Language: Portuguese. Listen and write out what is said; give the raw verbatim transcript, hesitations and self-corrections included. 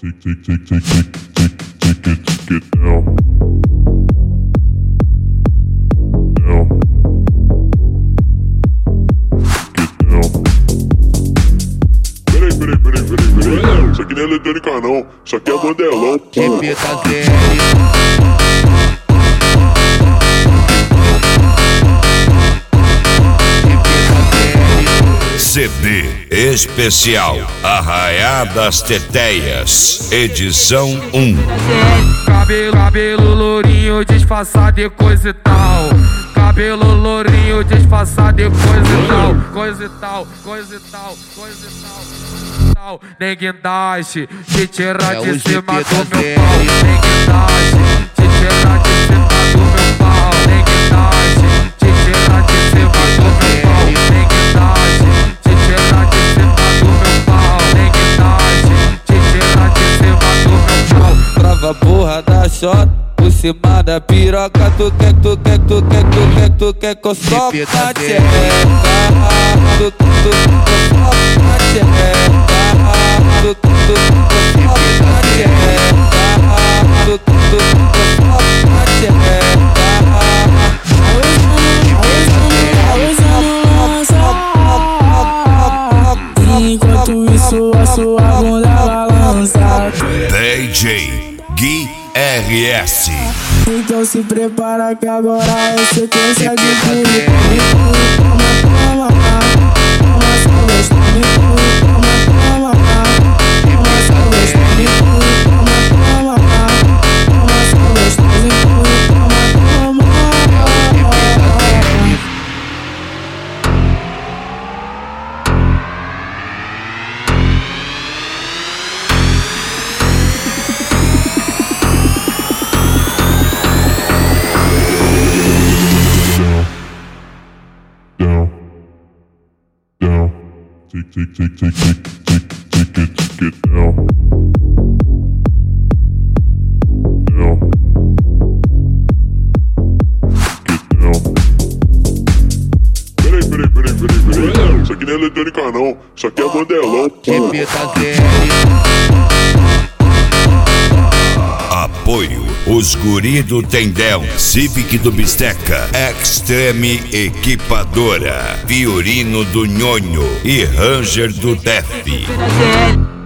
Take, take, take, take, take, take, take it, take it down. Down. Get down. Peraí, peraí, peraí, peraí, peraí. Isso aqui não é eletrônica não, isso aqui é bandelão, pô. C D especial Arraiá das Teteias, edição um. Cabelo, cabelo lourinho disfarçado de coisa e tal. Cabelo lourinho disfarçado de coisa e tal. Coisa e tal, coisa e tal, coisa e tal. Nem guindaste, te tirar de cima do meu pau. Nem guindaste, te tirar de cima do meu pau. Nem guindaste, te tirar de cima do meu pau. Nem guindaste, te tirar de cima do meu pau. Nem guindaste, te tirar de cima do meu pau. Prova porra da shot por cima da piroca. Tu quer, tu quer, tu quer, tu quer, tu quer que eu sobe na tcheca. Tu, tu, tu, tu, sobe na tcheca. Tu, tu, tu, tu, sobe na tcheca. Tu, tu, tu, tu, sobe na tcheca. Enquanto isso a sua bunda balança. D J Gui R S. Então se prepara que agora é sequência de crime. Toma, toma, toma, só gostando. Toma, toma, toma, só gostando. Toma, toma, toma, só gostando. Toma, toma. Take, take, take, take, take, take, take it, take it down. Down. Get down. Peraí, peraí, peraí, peraí, peraí. Isso aqui não é eletrônica não, isso aqui é bandelão, pô. Apoio os guri do Tendel, Civic do Bisteca, Extreme Equipadora, Fiorino do Nhonho e Ranger do Def.